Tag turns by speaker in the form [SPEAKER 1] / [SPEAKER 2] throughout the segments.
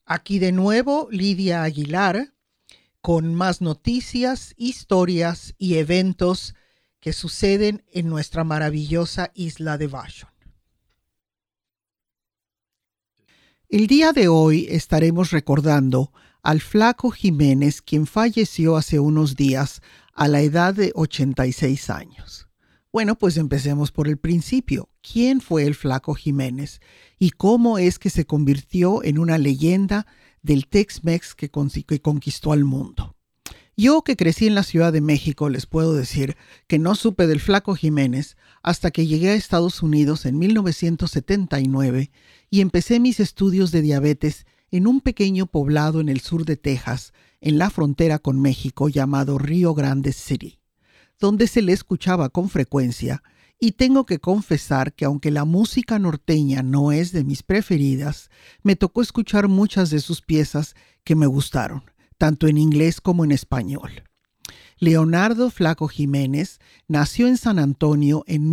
[SPEAKER 1] Aquí de nuevo Lidia Aguilar con más noticias, historias y eventos que suceden en nuestra maravillosa isla de Vashon. El día de hoy estaremos recordando al Flaco Jiménez, quien falleció hace unos días a la edad de 86 años. Bueno, pues empecemos por el principio. ¿Quién fue el Flaco Jiménez y cómo es que se convirtió en una leyenda del Tex-Mex que conquistó al mundo? Yo, que crecí en la Ciudad de México, les puedo decir que no supe del Flaco Jiménez hasta que llegué a Estados Unidos en 1979 y empecé mis estudios de diabetes en un pequeño poblado en el sur de Texas, en la frontera con México, llamado Rio Grande City, donde se le escuchaba con frecuencia, y tengo que confesar que aunque la música norteña no es de mis preferidas, me tocó escuchar muchas de sus piezas que me gustaron, tanto en inglés como en español. Leonardo Flaco Jiménez nació en San Antonio en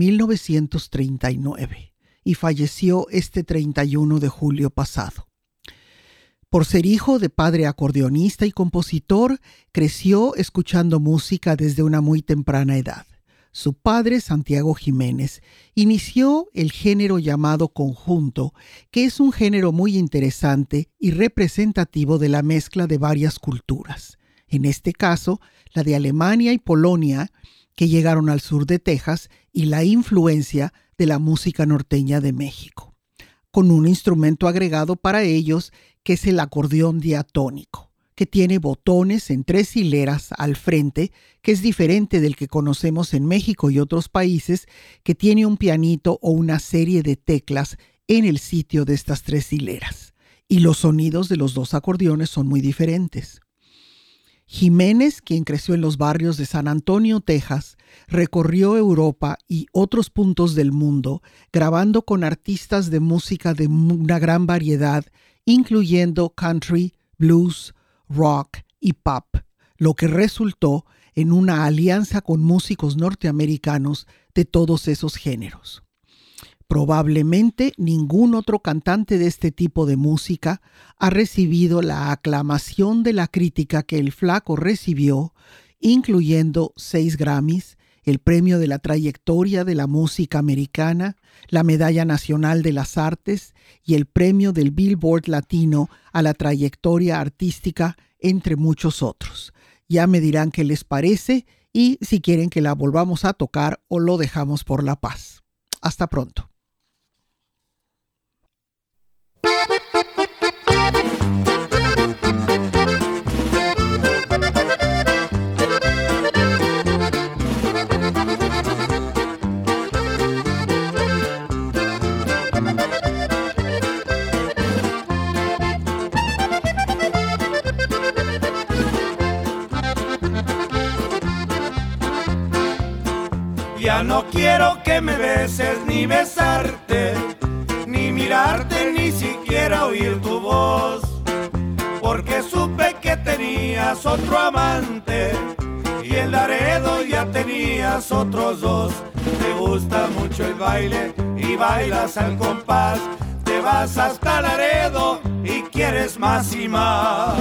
[SPEAKER 1] 1939 y falleció este 31 de julio pasado. Por ser hijo de padre acordeonista y compositor, creció escuchando música desde una muy temprana edad. Su padre, Santiago Jiménez, inició el género llamado conjunto, que es un género muy interesante y representativo de la mezcla de varias culturas. En este caso, la de Alemania y Polonia, que llegaron al sur de Texas, y la influencia de la música norteña de México, con un instrumento agregado para ellos, que es el acordeón diatónico, que tiene botones en 3 hileras al frente, que es diferente del que conocemos en México y otros países, que tiene un pianito o una serie de teclas en el sitio de estas 3 hileras. Y los sonidos de los 2 acordeones son muy diferentes. Jiménez, quien creció en los barrios de San Antonio, Texas, recorrió Europa y otros puntos del mundo, grabando con artistas de música de una gran variedad, incluyendo country, blues, rock y pop, lo que resultó en una alianza con músicos norteamericanos de todos esos géneros. Probablemente ningún otro cantante de este tipo de música ha recibido la aclamación de la crítica que el Flaco recibió, incluyendo 6 Grammys, el Premio de la Trayectoria de la Música Americana, la Medalla Nacional de las Artes y el Premio del Billboard Latino a la Trayectoria Artística, entre muchos otros. Ya me dirán qué les parece y si quieren que la volvamos a tocar o lo dejamos por la paz. Hasta pronto.
[SPEAKER 2] Ya no quiero que me beses ni besarte, ni mirarte, ni siquiera oír tu voz, porque supe que tenías otro amante y en Laredo ya tenías otros 2. Te gusta mucho el baile y bailas al compás, te vas hasta Laredo y quieres más y más.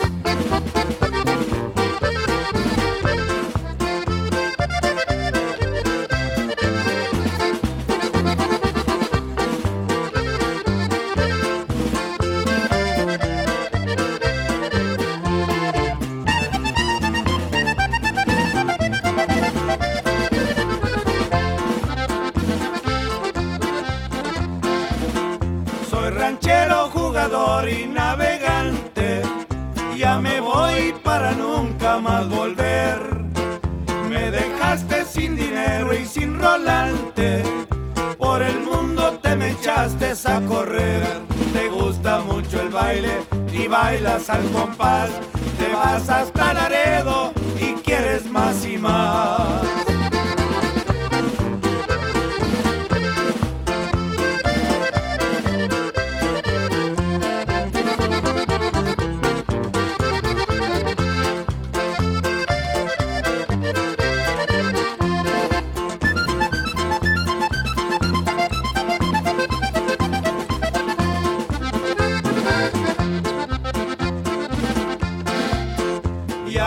[SPEAKER 2] Y navegante, ya me voy para nunca más volver. Me dejaste sin dinero y sin rolante, por el mundo te me echaste a correr. Te gusta mucho el baile y bailas al compás, te vas hasta Laredo y quieres más y más.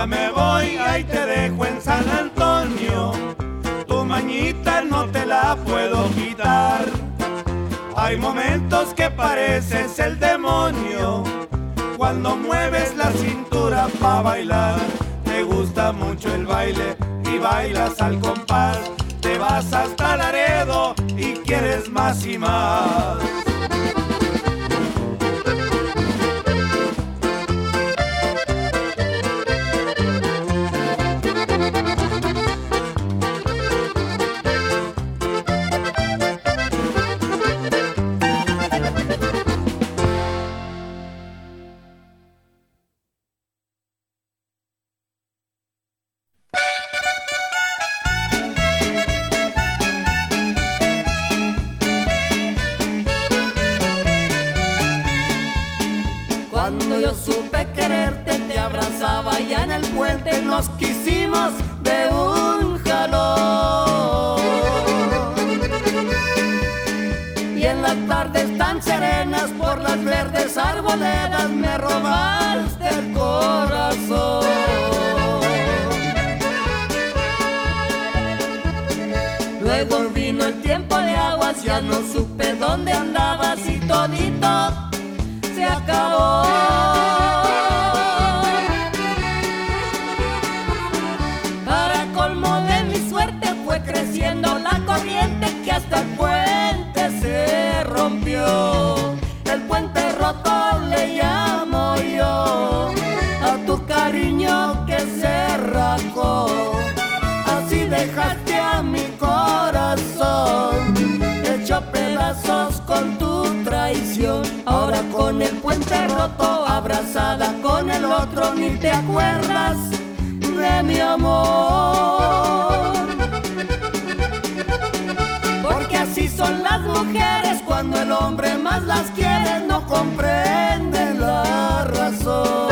[SPEAKER 2] me voy, ahí te dejo en San Antonio. Tu mañita no te la puedo quitar. Hay momentos que pareces el demonio cuando mueves la cintura pa' bailar. Te gusta mucho el baile y bailas al compás. Te vas hasta Laredo y quieres más y más.
[SPEAKER 3] Cuando yo supe quererte, te abrazaba y en el puente nos quisimos de un jalón. Y en las tardes tan serenas por las verdes arboledas me robaste el corazón. Luego vino el tiempo de aguas, ya no supe dónde andabas y todito se acabó. Para colmo de mi suerte fue creciendo la corriente que hasta el puente se rompió. El puente roto le llamo yo a tu cariño que se rajó. Así dejaste a mi corazón hecho pedazos con tu traición. Ahora con el puente roto, abrazada con el otro, ni te acuerdas de mi amor. Porque así son las mujeres, cuando el hombre más las quiere no comprende la razón.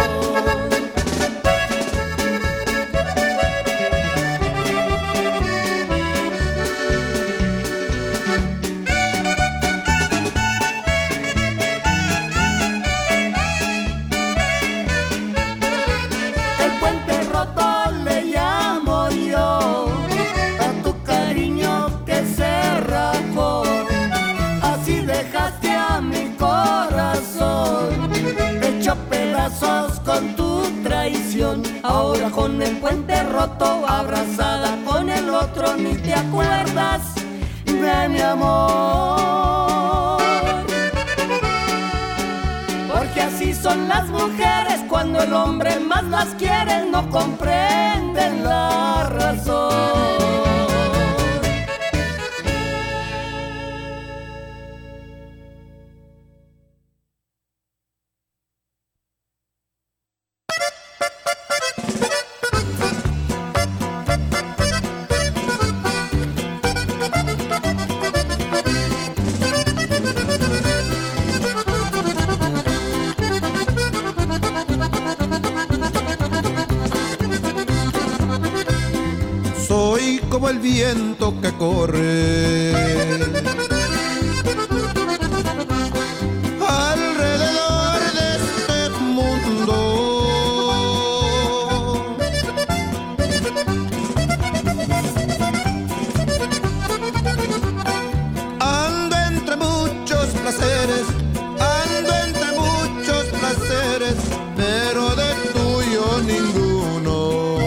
[SPEAKER 3] Con tu traición, ahora con el puente roto, abrazada con el otro, ni te acuerdas de mi amor. Porque así son las mujeres, cuando el hombre más las quiere no comprenden la razón.
[SPEAKER 4] Soy como el viento que corre alrededor de este mundo. Ando entre muchos placeres, pero de tuyo ninguno.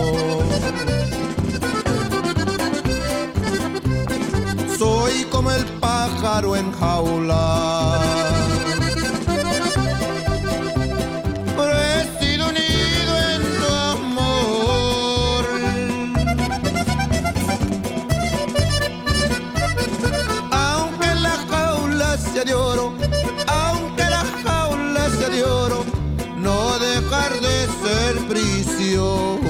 [SPEAKER 4] Soy como el pájaro en jaula, pero he sido unido en tu amor. Aunque la jaula sea de oro, aunque la jaula sea de oro, no dejar de ser prisión.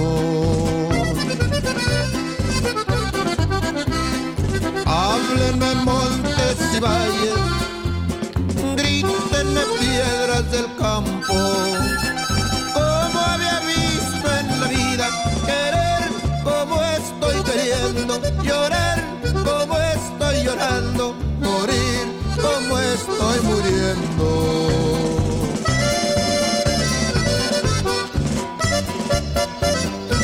[SPEAKER 4] Háblenme montes y valles, grítenme piedras del campo. Como había visto en la vida, querer como estoy queriendo, llorar como estoy llorando, morir como estoy muriendo.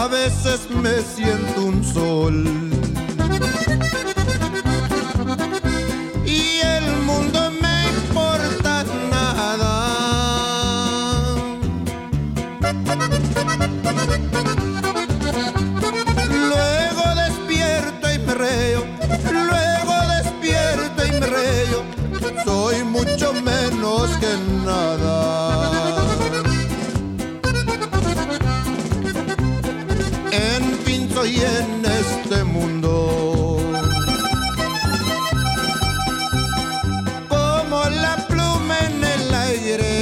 [SPEAKER 4] a veces me siento un sol. Y el mundo me importa nada. Luego despierto y me reo, luego despierto y me reo. Soy mucho menos que nada. En fin, soy en este mundo como la pluma en el aire.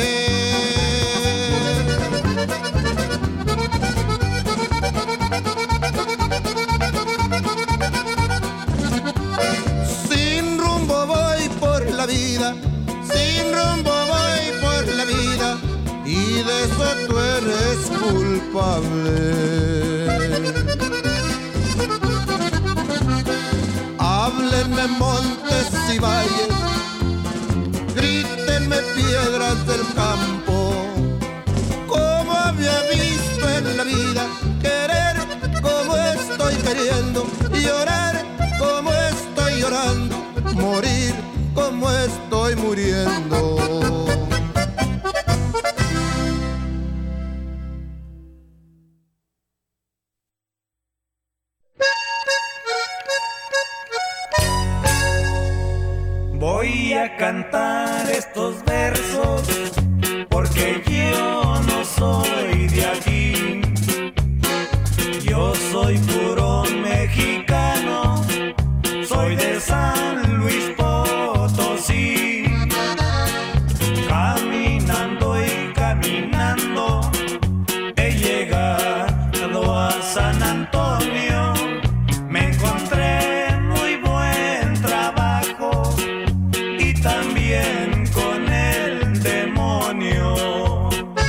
[SPEAKER 4] Sin rumbo voy por la vida, sin rumbo voy por la vida, y de eso tú eres culpable. Háblenme montes y valles, grítenme piedras del campo. Como había visto en la vida, querer como estoy queriendo, llorar como estoy llorando, morir como estoy muriendo.
[SPEAKER 2] Voy a cantar estos versos porque yo no soy de aquí. Yo soy puro mexicano, soy de San Luis Potosí. Caminando y caminando he llegado a San Antonio. Me encontré muy buen trabajo y también con el demonio.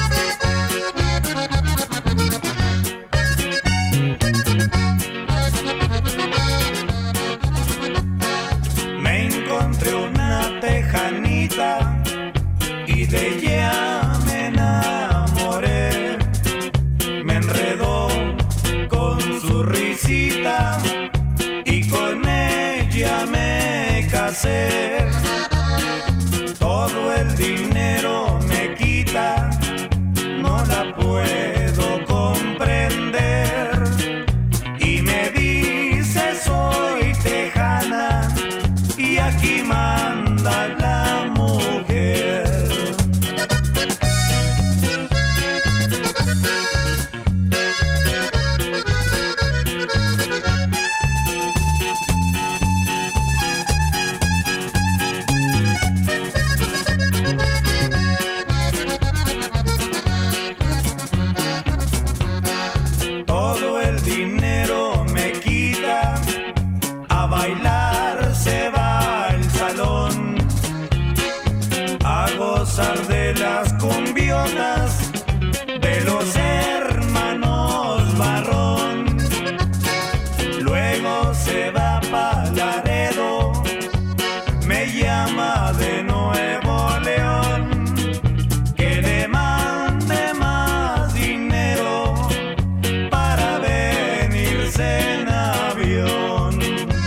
[SPEAKER 2] Me encontré una tejanita y de ella me enamoré. Me enredó con su risita y con ella me casé. Todo el dinero me quita, no la puedo comprender. Y me dice soy tejana y aquí manda la mujer. Todo el dinero me quita, a bailar se va al salón, a gozar de las cumbionas de los hermanos Barrón. Luego se va pa' Laredo, me llama de Nuevo León, que le mande más dinero para venirse en avión.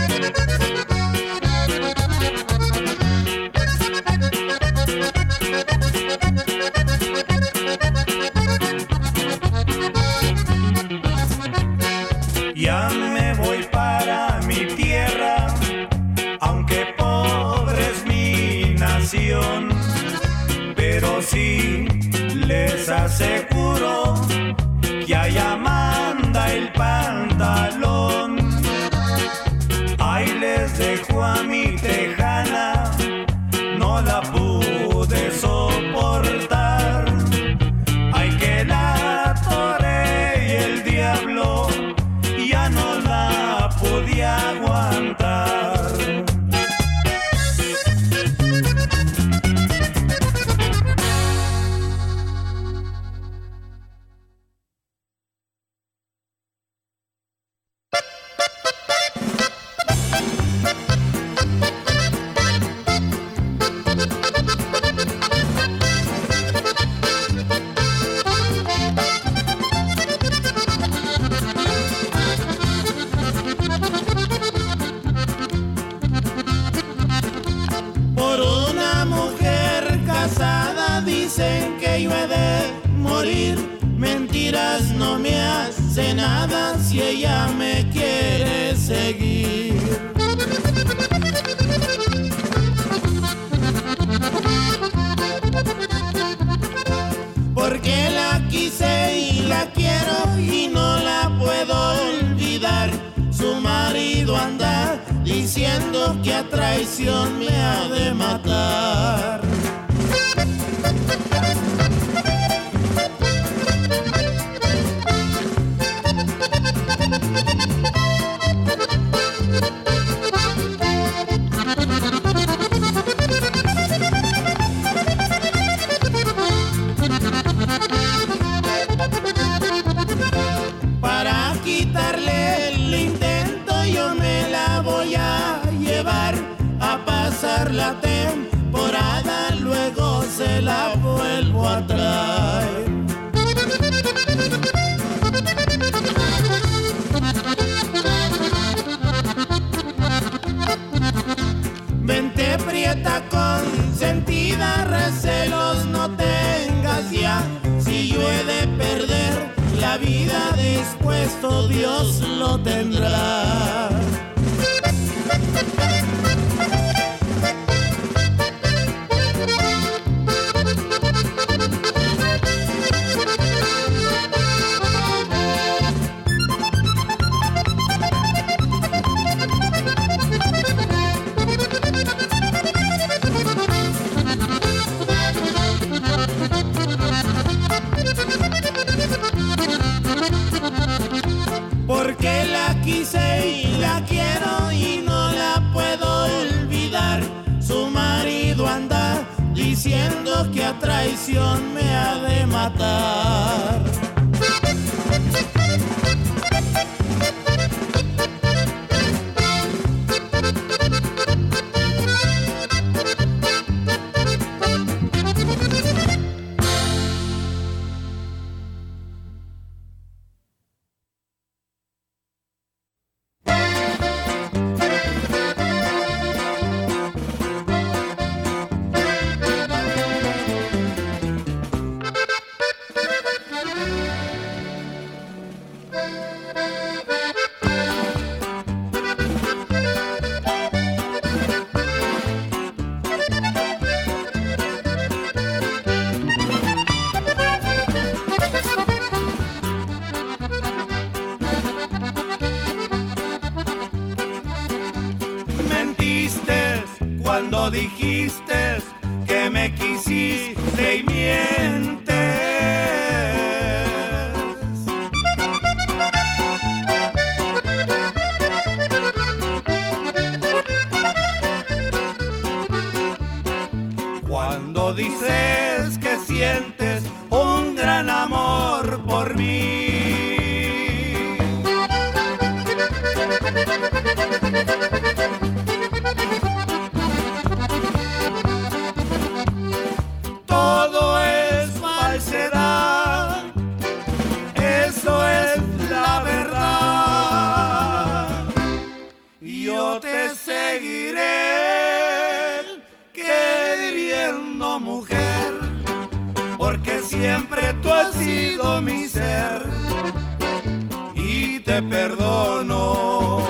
[SPEAKER 2] Ya me voy para mi tierra, aunque pobre es mi nación, pero sí les aseguro que allá manda el pantalón. Ahí les dejo a mi tejana, no la pude soportar. Ay, que la toré y el diablo ya no la podía aguantar.
[SPEAKER 4] hace nada si ella me quiere seguir. Porque la quise y la quiero y no la puedo olvidar. Su marido anda diciendo que a traición me ha de matar. Para quitarle el intento yo me la voy a llevar a pasar la temporada, luego se la vuelvo a traer. Vente prieta consentida, recelos no tengas ya. Si yo he de perder la vida, después todo Dios lo tendrá. Porque la quise y la quiero y no la puedo olvidar. Su marido anda diciendo que a traición me ha de matar.
[SPEAKER 2] Cuando dijiste que me quisiste y mientes. Cuando dices que sientes un gran amor por mí. Todo es falsedad, eso es la verdad. Yo te seguiré queriendo, mujer, porque siempre tú has sido mi ser y te perdono.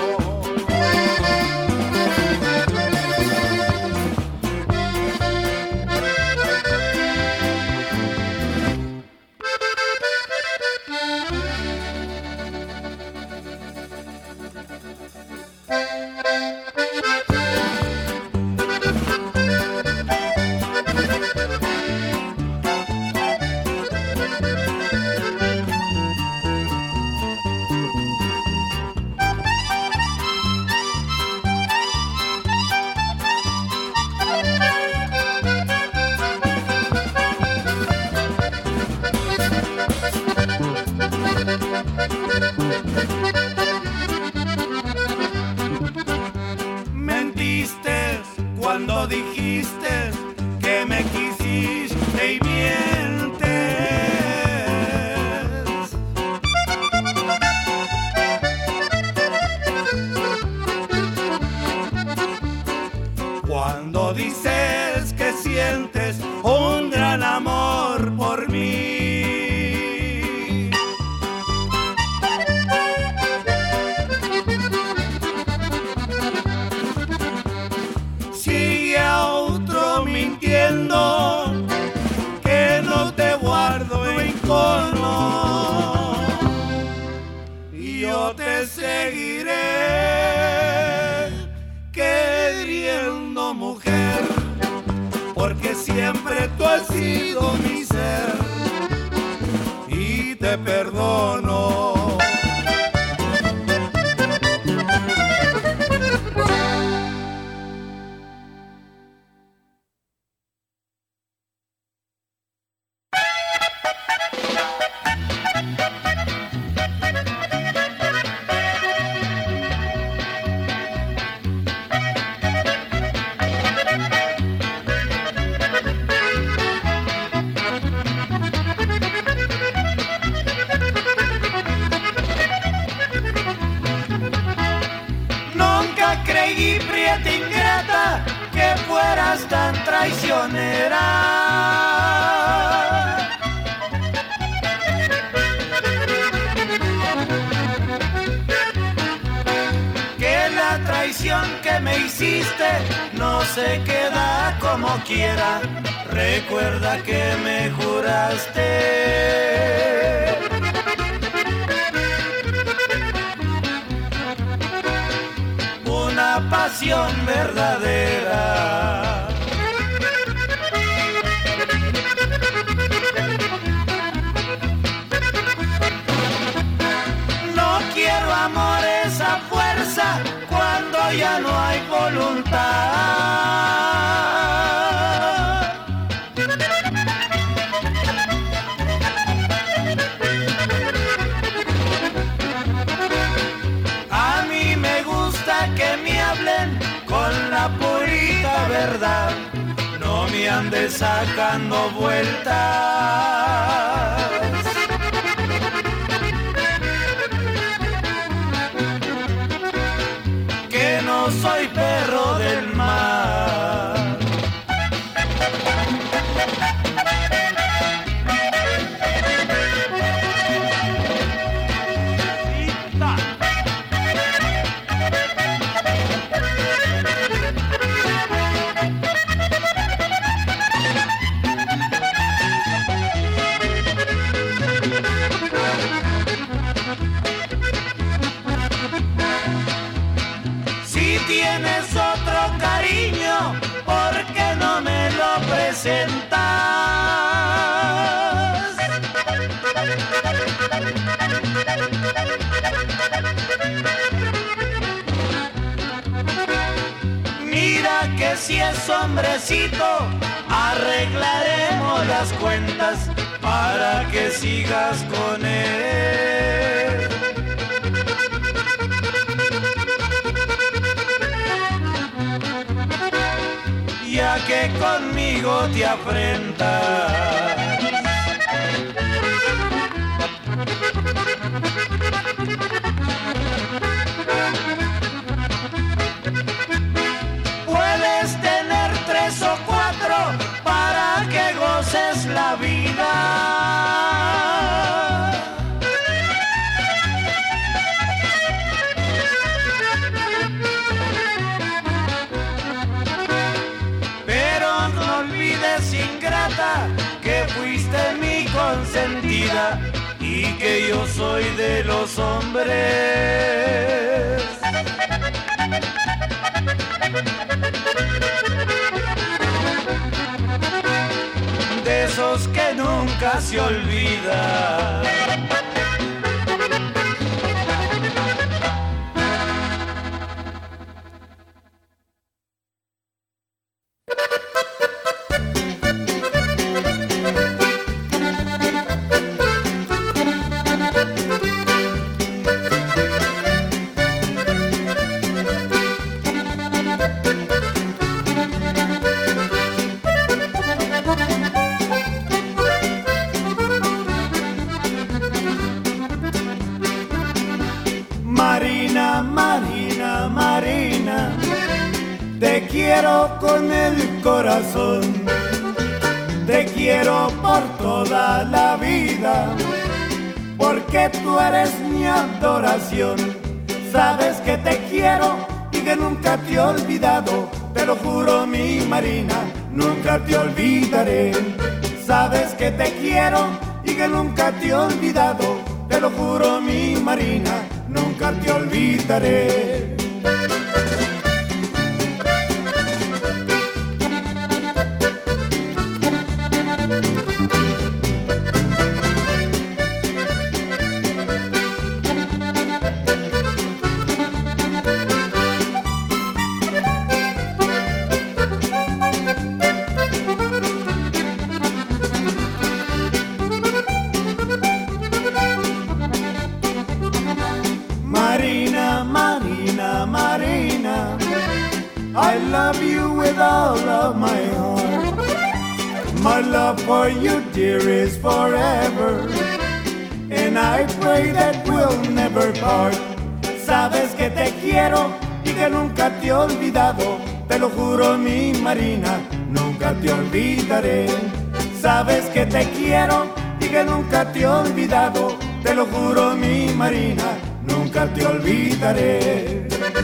[SPEAKER 2] yo te seguiré queriendo, mujer, porque siempre tú has sido mi ser y te perdono. Tan traicionera, que la traición que me hiciste no se queda como quiera. Recuerda que me juraste una pasión verdadera. Quiero amores a fuerza cuando ya no hay voluntad. A mí me gusta que me hablen con la purita verdad, no me andes sacando vueltas. No soy perro del mar. Tienes otro cariño, ¿por qué no me lo presentas? Mira que si es hombrecito, arreglaremos las cuentas para que sigas con él. Ya que conmigo te afrentas. Puedes tener 3 o 4 para que goces la vida. Ingrata, que fuiste mi consentida y que yo soy de los hombres de esos que nunca se olvidan. Marina, Marina, Marina, te quiero con el corazón, te quiero por toda la vida, porque tú eres mi adoración. Sabes que te quiero y que nunca te he olvidado, te lo juro mi Marina, nunca te olvidaré. Sabes que te quiero y que nunca te he olvidado, te lo juro mi Marina, nunca nunca te olvidaré. Marina, Marina, Marina, I love you with all of my heart. My love for you, dear, is forever, and I pray that we'll never part. Sabes que te quiero y que nunca te he olvidado, te lo juro, mi Marina, nunca te olvidaré. Sabes que te quiero y que nunca te he olvidado, te lo juro, mi Marina, nunca te olvidaré.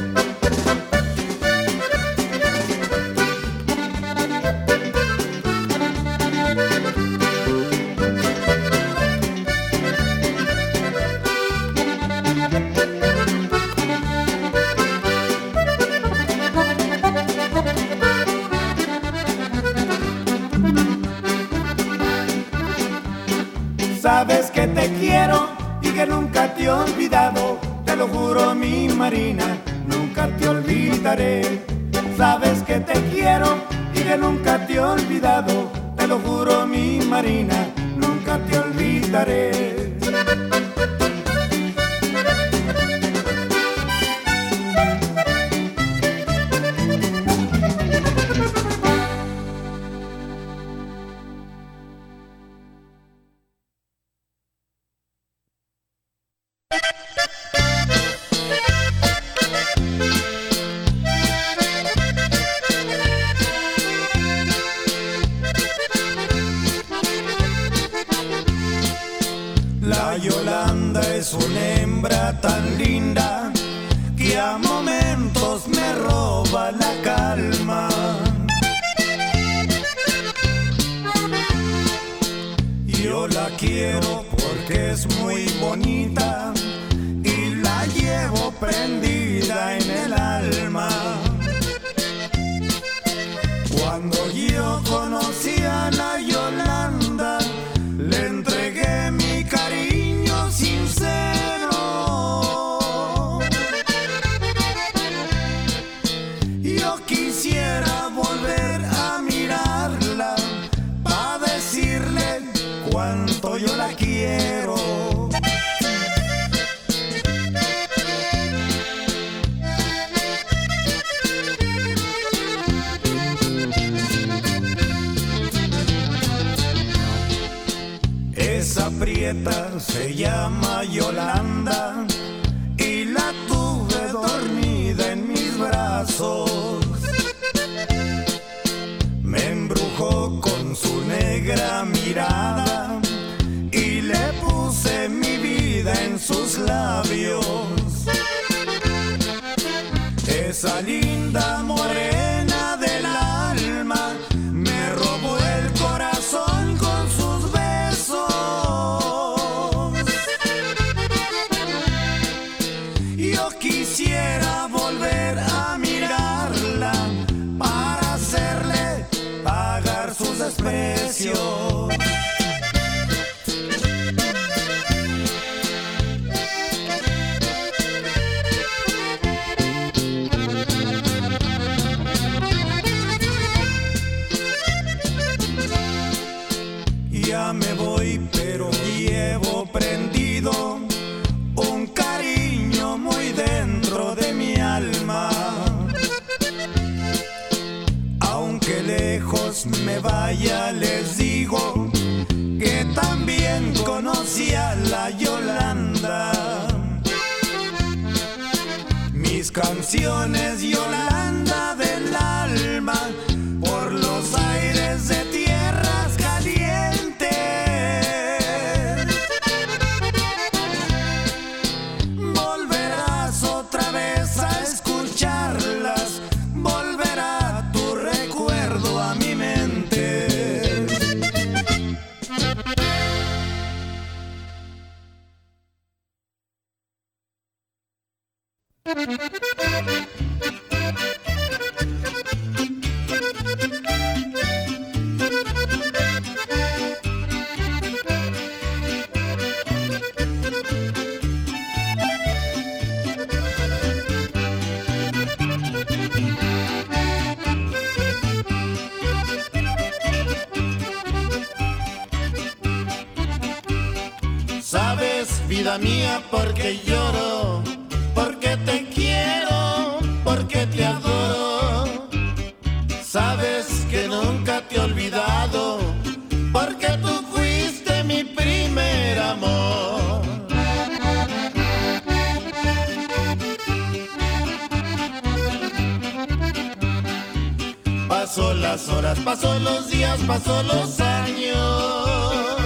[SPEAKER 2] Sabes que te quiero y que nunca te he olvidado, te lo juro, mi Marina, nunca te olvidaré. Sabes que te quiero y que nunca te he olvidado, te lo juro, mi Marina, nunca te olvidaré. La Yolanda es una hembra tan linda que a momentos me roba la calma. Yo la quiero porque es muy bonita y la llevo prendida en el alma. Cuando yo conocí a la Yolanda, le entregué mi cariño sincero. Yo quisiera volver a mirarla para decirle cuánto yo la quiero. Esa prieta se llama Yolanda y la tuve dormida en mis brazos. Me embrujó con su negra mirada y le puse mi vida en sus labios. Esa linda morena del alma me robó el corazón con sus besos. Yo quisiera volver a mirarla para hacerle pagar sus desprecios. Ya me voy, pero llevo prendido un cariño muy dentro de mi alma. Aunque lejos me vaya, les digo que también conocí a la Yolanda. Mis canciones, Yolanda del alma, por los aires de tierras calientes. Volverás otra vez a escucharlas, volverá tu recuerdo a mi mente.
[SPEAKER 4] Sabes, vida mía, porque lloro, porque te quiero, porque te adoro. Sabes que nunca te he olvidado, porque tú fuiste mi primer amor. Pasó las horas, pasó los días, pasó los años,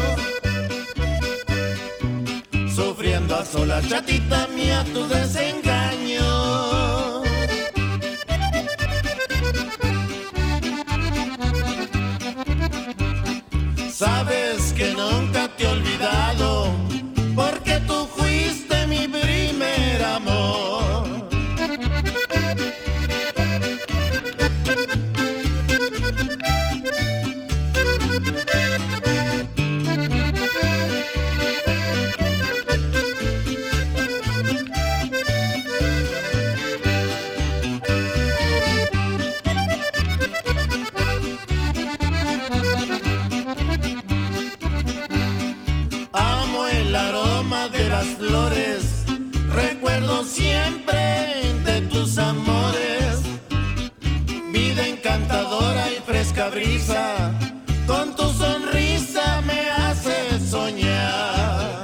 [SPEAKER 4] sufriendo a solas, chatita mía, tu desengaño. Sabes que nunca te he olvidado, porque tú fuiste mi primer amor. Flores, recuerdo siempre de tus amores, vida encantadora y fresca brisa, con tu sonrisa me hace soñar.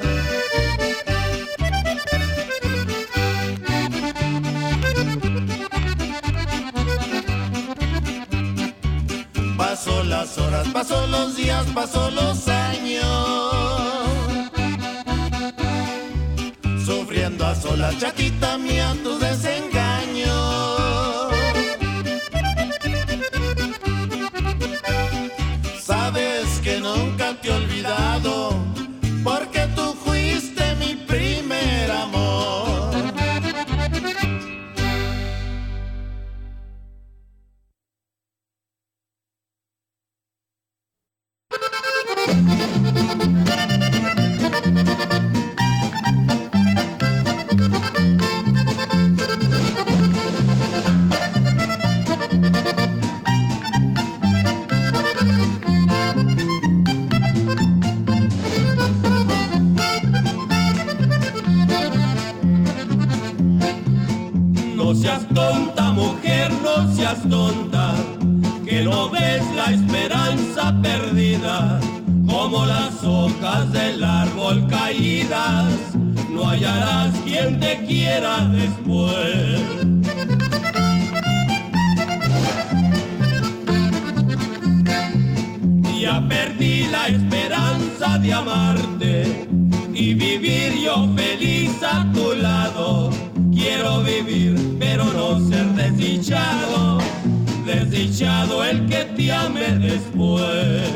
[SPEAKER 4] Pasó las horas, pasó los días, pasó los años, sufriendo a solas, chatita mía, tu desengaño. Sabes que nunca te he olvidado, porque tú fuiste mi primer amor.
[SPEAKER 2] No seas tonta, mujer, no seas tonta, que no ves la esperanza perdida, como las hojas del árbol caídas, no hallarás quien te quiera después. Ya perdí la esperanza de amarte y vivir yo feliz a tu lado. Quiero vivir, pero no ser desdichado, desdichado el que te ame después.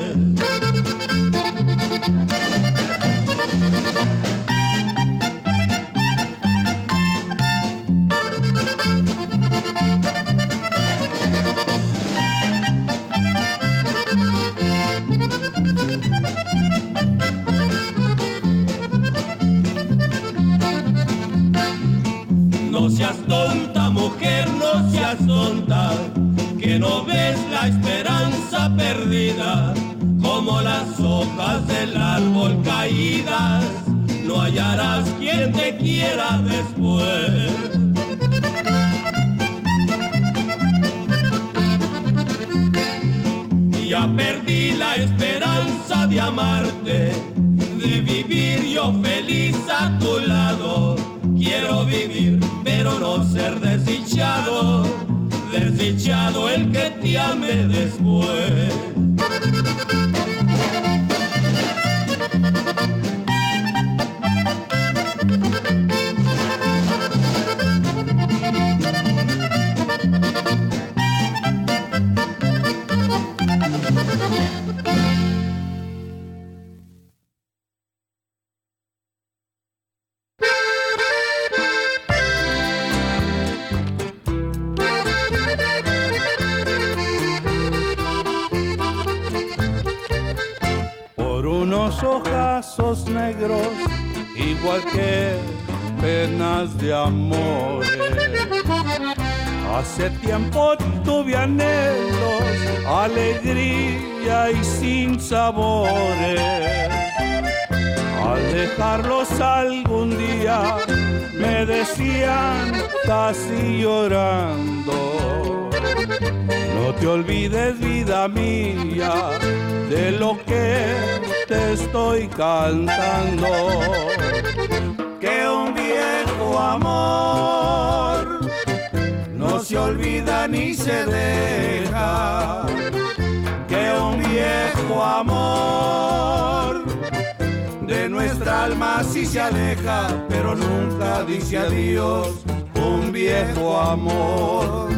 [SPEAKER 2] No seas tonta, mujer, no seas tonta, que no ves la esperanza perdida, como las hojas del árbol caídas, no hallarás quien te quiera después. Ya perdí la esperanza de amarte, de vivir yo feliz a tu lado. Quiero vivir, pero no ser desdichado, desdichado el que te ame después.
[SPEAKER 5] brazos negros, igual que penas de amores. Hace tiempo tuve anhelos, alegría y sin sabores. Al dejarlos algún día me decían casi llorando: no te olvides, vida mía, de lo que te estoy cantando.
[SPEAKER 2] Que un viejo amor no se olvida ni se deja. Que un viejo amor de nuestra alma sí se aleja, pero nunca dice adiós. Un viejo amor.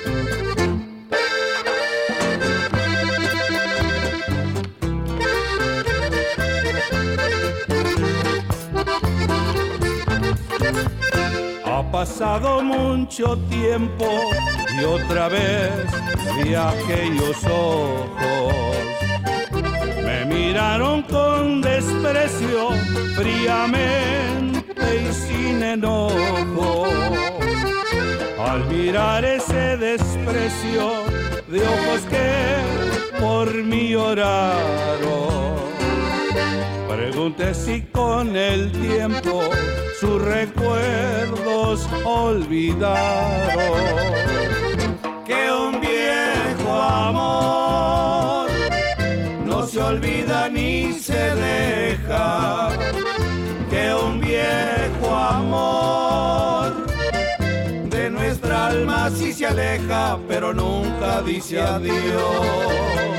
[SPEAKER 5] Ha pasado mucho tiempo y otra vez vi aquellos ojos. Me miraron con desprecio, fríamente y sin enojo. Al mirar ese desprecio de ojos que por mí lloraron, pregunté si con el tiempo sus recuerdos olvidaron.
[SPEAKER 2] Que un viejo amor no se olvida ni se deja. Que un viejo amor de nuestra alma sí se aleja, pero nunca dice adiós.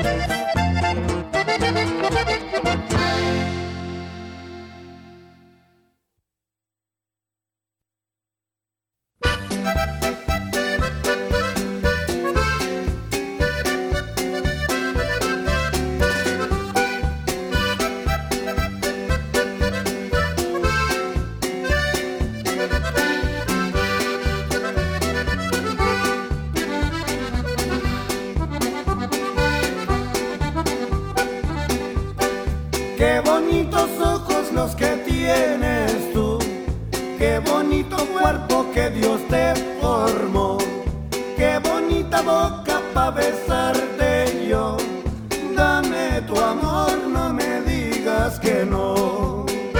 [SPEAKER 3] Qué bonitos ojos los que tienes tú, qué bonito cuerpo que Dios te formó, qué bonita boca pa' besarte yo. Dame tu amor, no me digas que no.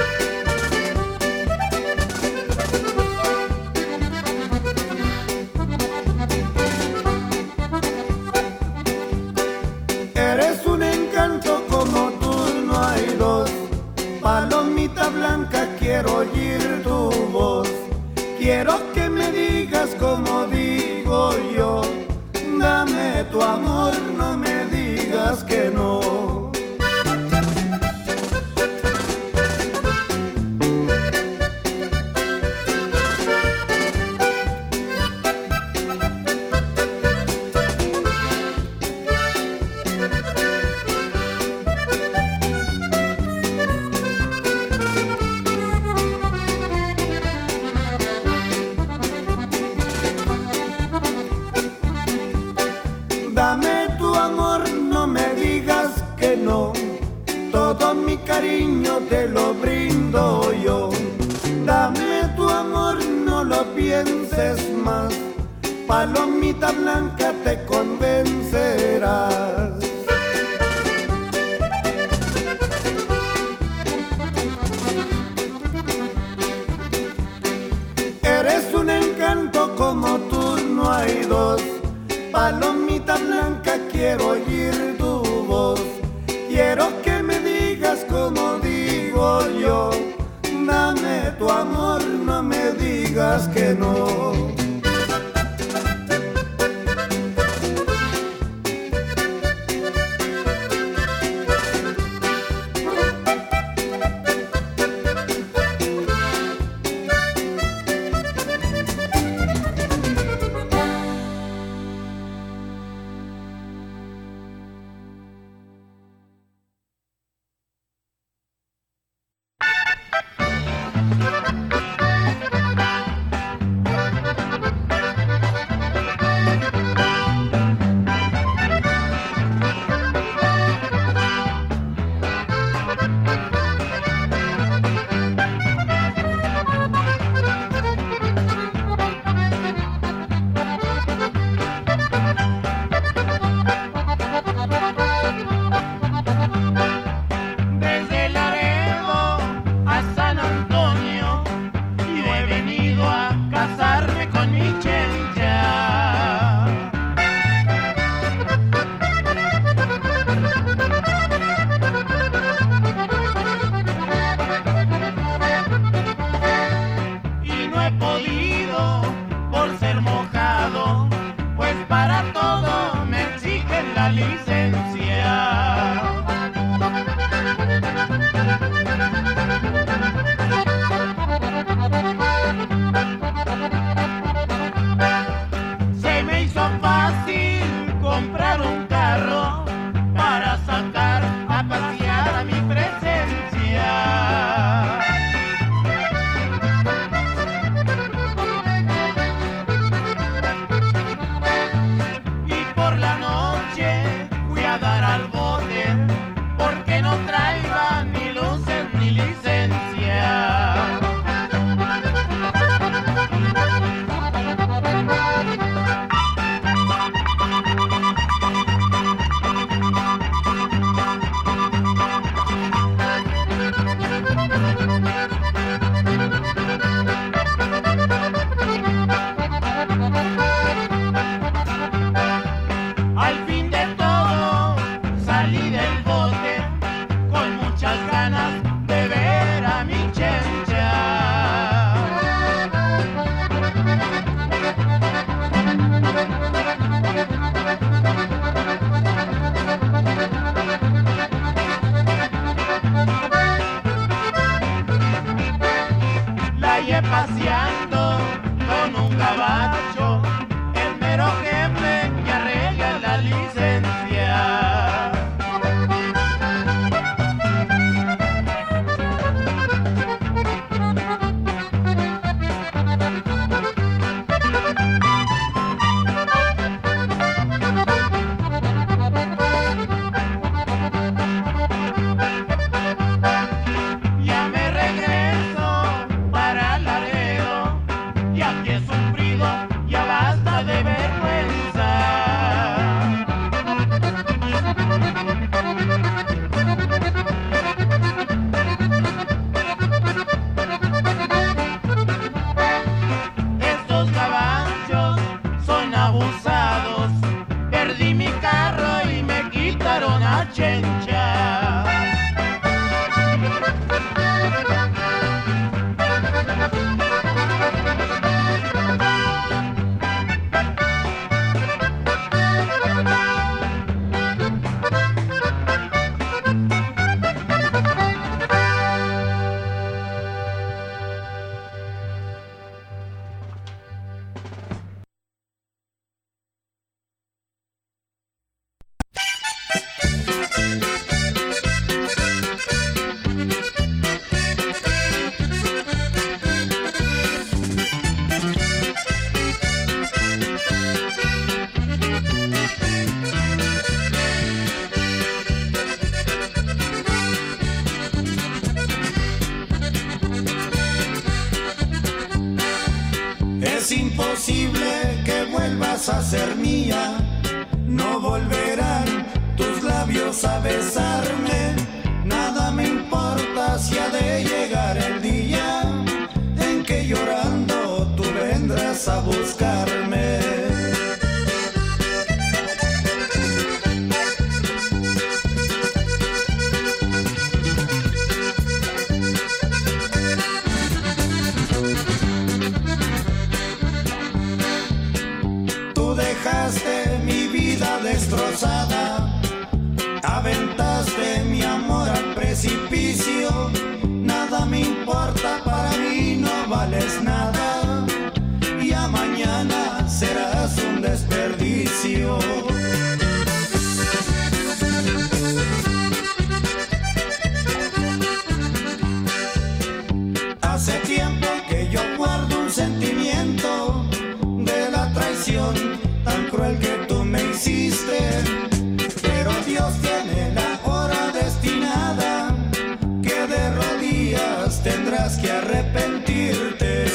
[SPEAKER 3] Eres un encanto como tú, no hay dos. Palomita blanca, quiero oír tu voz. Quiero que me digas como digo yo. Dame tu amor, no me digas que no. Dame tu amor, no me digas que no. Todo mi cariño te lo brindo yo. Dame tu amor, no lo pienses más. Palomita blanca, te convencerás. Eres un encanto como tú, no hay dos. Palomita blanca, quiero oír tu voz. Quiero que me digas como digo yo. Dame tu amor, no me digas que no.
[SPEAKER 6] paseando con un gabacho, el mero jefe que arregla la licencia. Ya me regreso para Laredo, y aquí he sufrido, ya basta de vergüenza. Estos caballos son abusados, perdí mi carro y me quitaron a Chencha.
[SPEAKER 2] Es imposible que vuelvas a ser mía, no volverán tus labios a besarme. Nada me importa si ha de llegar el día en que llorando tú vendrás a buscarme. Tú dejaste mi vida destrozada, aventaste mi amor al precipicio. Nada me importa, para mí no vales nada, y a mañana serás un desperdicio. Hace tiempo que yo guardo un sentimiento de la traición tan cruel que tú me hiciste, pero Dios tiene la hora destinada, que de rodillas tendrás que arrepentirte.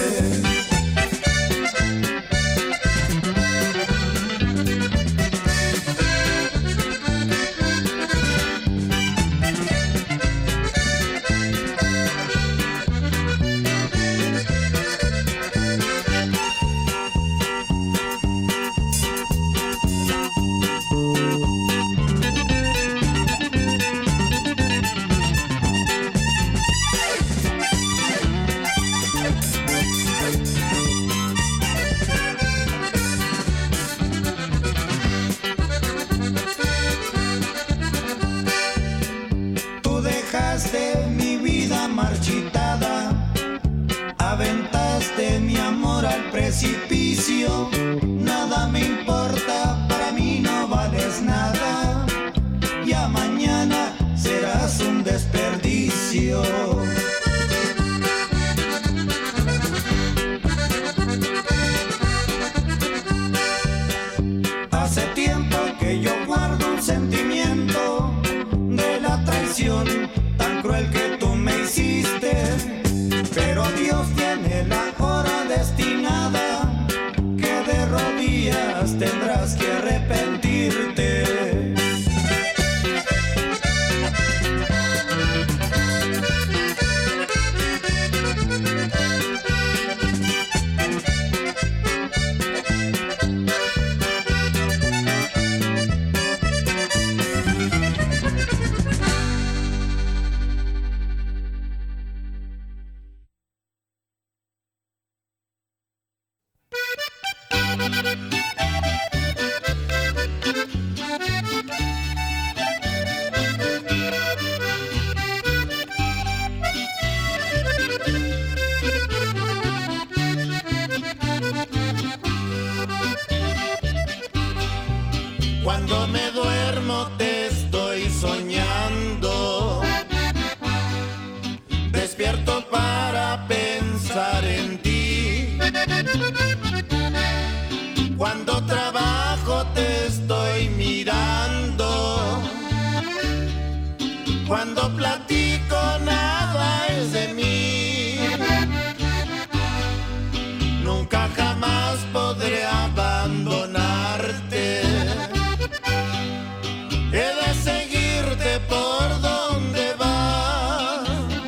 [SPEAKER 2] Tú dejaste mi vida marchitada, aventaste mi amor al precipicio. Nada me importa, para mí no vales nada, y a mañana serás un desperdicio. Hace tiempo que yo guardo un sentimiento de la traición tan cruel que tú me hiciste, pero Dios tiene la hora destinada, que de rodillas tendrás que arrepentirte.
[SPEAKER 4] Cuando me duermo te estoy soñando, despierto para pensar en ti. Cuando trabajo te estoy mirando, cuando platico nada es de mí. Nunca jamás podré abandonarte. He de seguirte por donde vas.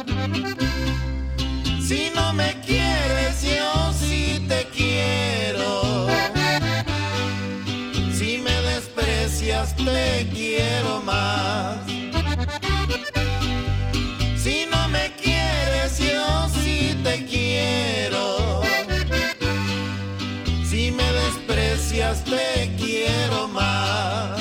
[SPEAKER 4] Si no me quieres, yo sí te quiero. Si me desprecias, te quiero más. Si no me quieres, yo sí te quiero. Si me desprecias, te quiero más.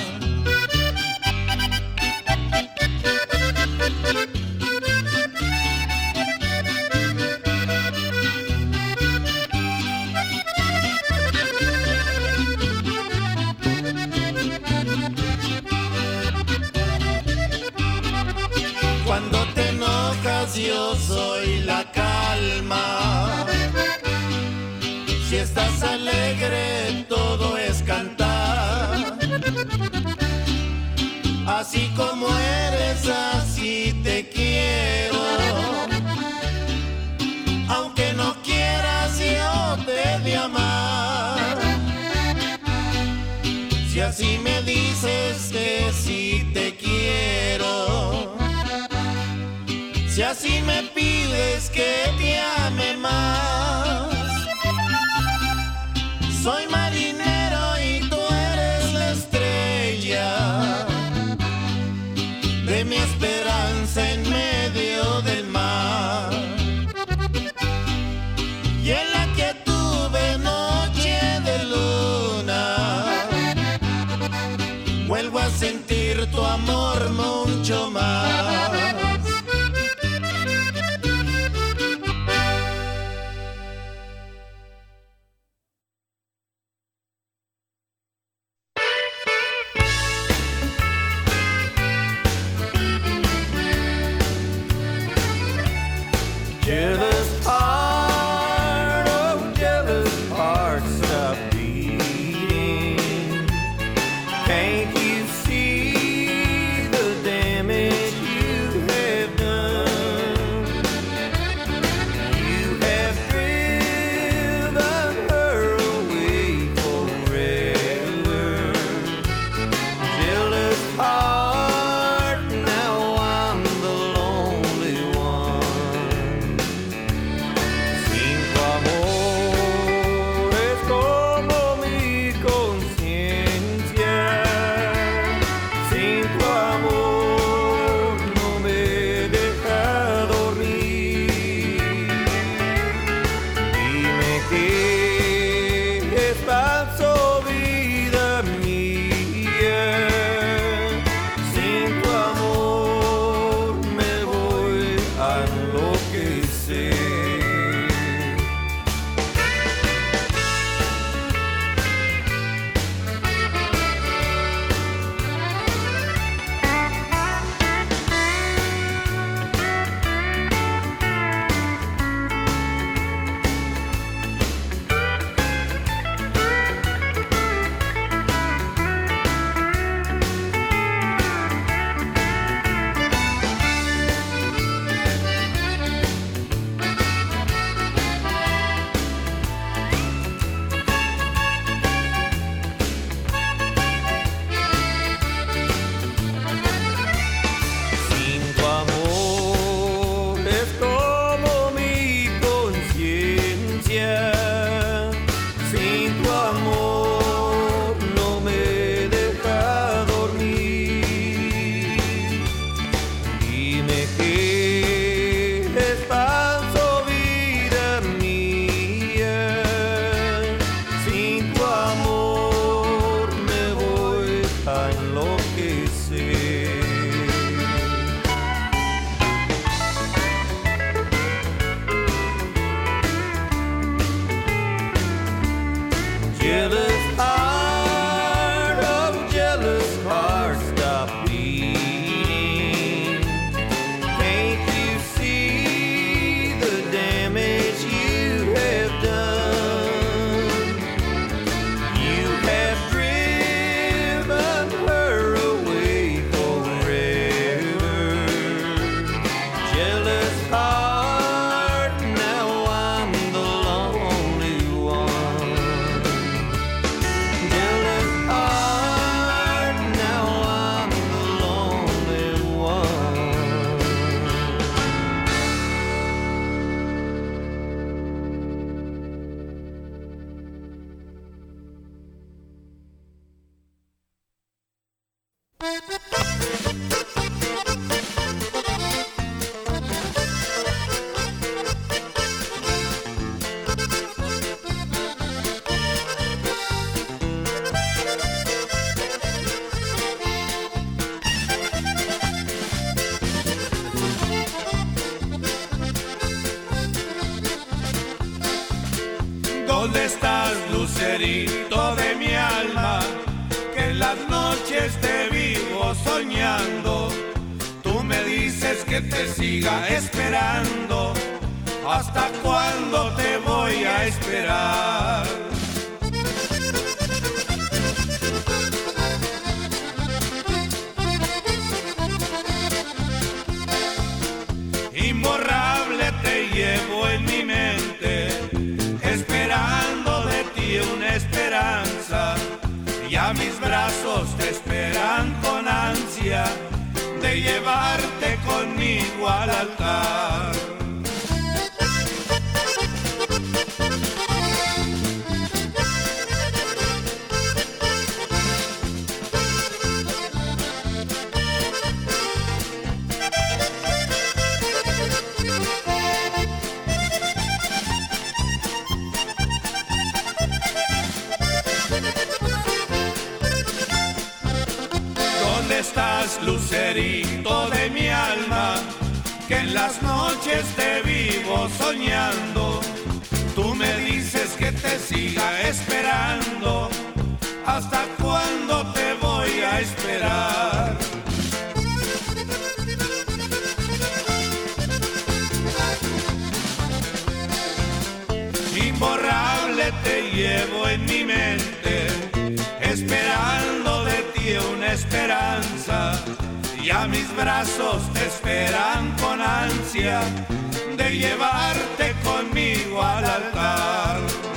[SPEAKER 4] Cuando te enojas yo soy la calma. Si estás alegre todo es cantar. Así como eres, así te quiero. Aunque no quieras yo te he de amar. Si así me dices que sí te quiero. Si así me pides que te ame más. Soy marinero y tú eres la estrella de mi esperanza en medio del mar. Y en la que tuve noche de luna, vuelvo a sentir tu amor mucho más.
[SPEAKER 2] Jealous heart, oh jealous heart, stop beating. Can't you see the damage you have done? You have driven her away forever. Jealous heart, now I'm the lonely one. Sin tu amor es como mi conciencia. Sin tu amor no me deja dormir. Dime que es falso, vida mía. Sin tu amor me voy a enloquecer. Sin tu amor es como mi conciencia. Sin tu amor no me deja dormir. Dime que es falso, vida mía. Sin tu amor me voy a enloquecer. Jealous heart, oh jealous ¿Dónde estás, lucerito de mi alma? Que en las noches te vivo soñando. Tú me dices que te siga esperando. ¿Hasta cuándo te voy a esperar? Imborrable te llevo en mi mente, esperando de ti una esperanza. Ya mis brazos te esperan con ansia de llevarte conmigo al altar. ¿Dónde estás, lucerito de mi alma? Que en las noches te vivo soñando. Tú me dices que te siga esperando. ¿Hasta cuándo te voy a esperar? Imborrable te llevo en mi mente, esperando de ti una esperanza. Ya mis brazos te esperan con ansia de llevarte conmigo al altar.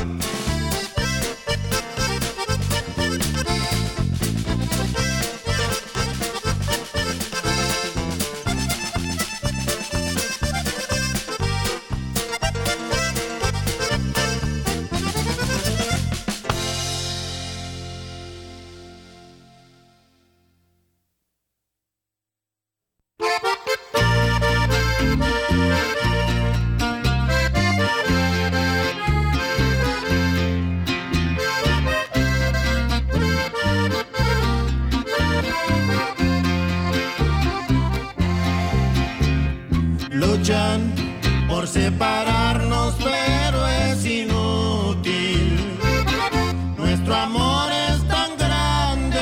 [SPEAKER 4] Luchan por separarnos, pero es inútil. Nuestro amor es tan grande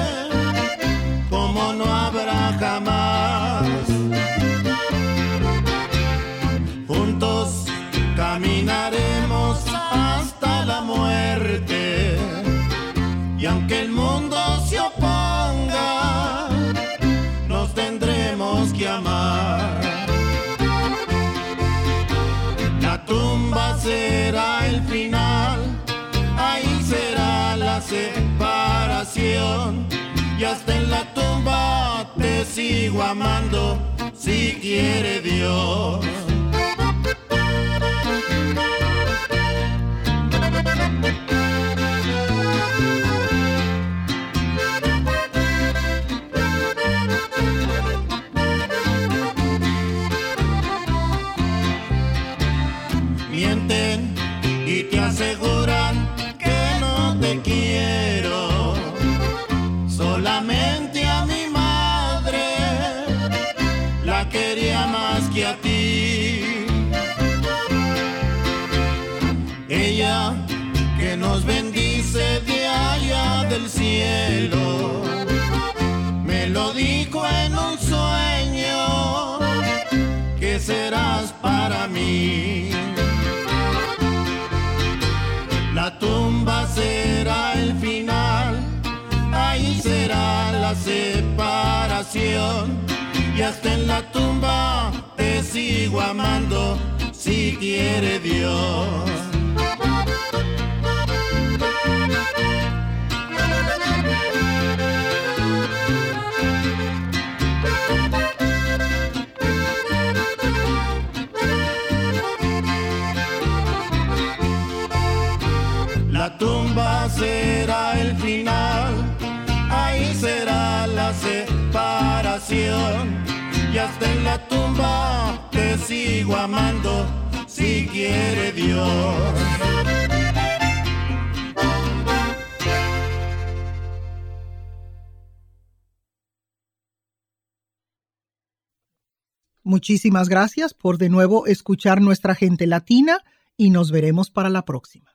[SPEAKER 4] como no habrá jamás. Juntos caminaremos hasta la muerte, y aunque el mundo se oponga, nos tendremos que amar. La tumba será el final, ahí será la separación, y hasta en la tumba te sigo amando, si quiere Dios. Mienten y te aseguran que no te quiero. Solamente a mi madre la quería más que a ti. Ella que nos bendice de allá del cielo, me lo dijo en un sueño, que serás para mí. La tumba será el final, ahí será la separación, y hasta en la tumba te sigo amando, si quiere Dios. La tumba será el final, ahí será la la separación. Y hasta en la tumba te sigo amando, si quiere Dios.
[SPEAKER 1] Muchísimas gracias por de nuevo escuchar Nuestra Gente Latina y nos veremos para la próxima.